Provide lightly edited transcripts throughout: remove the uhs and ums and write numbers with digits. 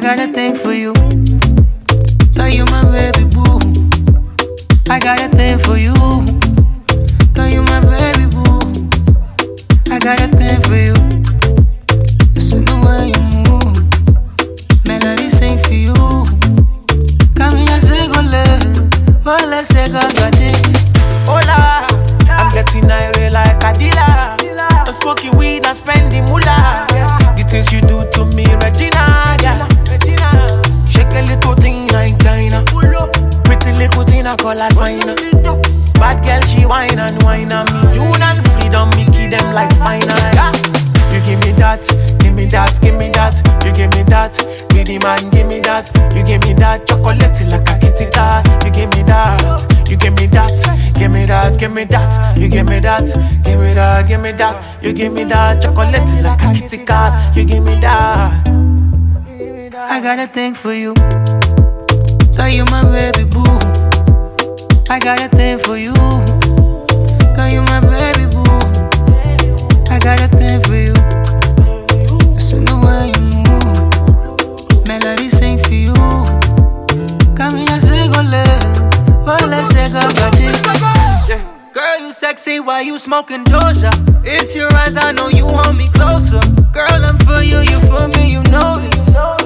got a thing for you. Girl, you my baby boo. I got a thing for you. Girl, you my baby boo. I got a thing for you. Listen to way you move. Melody sing for you. Come here, say go live. Well, let's say go Hola, I'm getting irate like a dealer. I'm smoking weed and spending moolah. The things you do to me, Regina, yeah. Shake a little thing like China. Pretty little thing I call her fine. Bad girl, she whine and whine on me. June and freedom, me give them like fine, yeah. You give me that, give me that, give me that. You give me that, greedy man, give me that. You give me that, chocolate like a kitty cat. You give me that, you give me that, give me that, give me that. You give me that, give me that, give me that. You give me that, chocolate like a kitty cat. You give me that. I got a thing for you. Girl, you my baby boo. I got a thing for you. Girl, you my baby boo. I got a thing for you. Listen to way you move. Melody sing for you. Come here, say go live. Well, let's say go yeah. Girl, you sexy while you smoking Georgia. It's your eyes, I know you want me closer. Girl, I'm for you, you for me, you know this.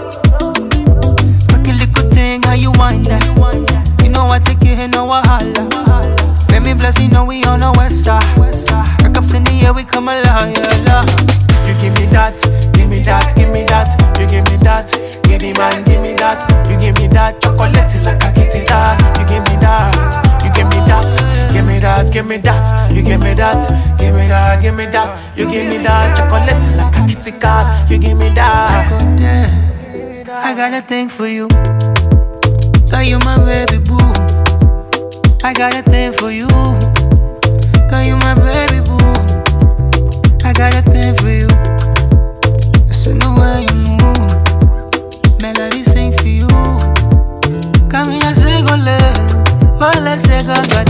Fucking little thing, how you wind that. You know I take you here, no wahala. Let me bless you, know we on the west side. Breakups in the air, we come alive, yeah, You give me that, give me that, give me that. You give me that, give me man, give me that. You give me that, chocolate like a kitty cat. You give me that, you give me that, give me that, give me that. You give me that, give me that, give me that. You give me that, chocolate like a kitty cat. You give me that. I got a thing for you. Girl, you my baby boo. I got a thing for you. Girl, you my baby boo. I got a thing for you. Listen to way you move. Melody sing for you. Come here, say go live. Well, let's say go.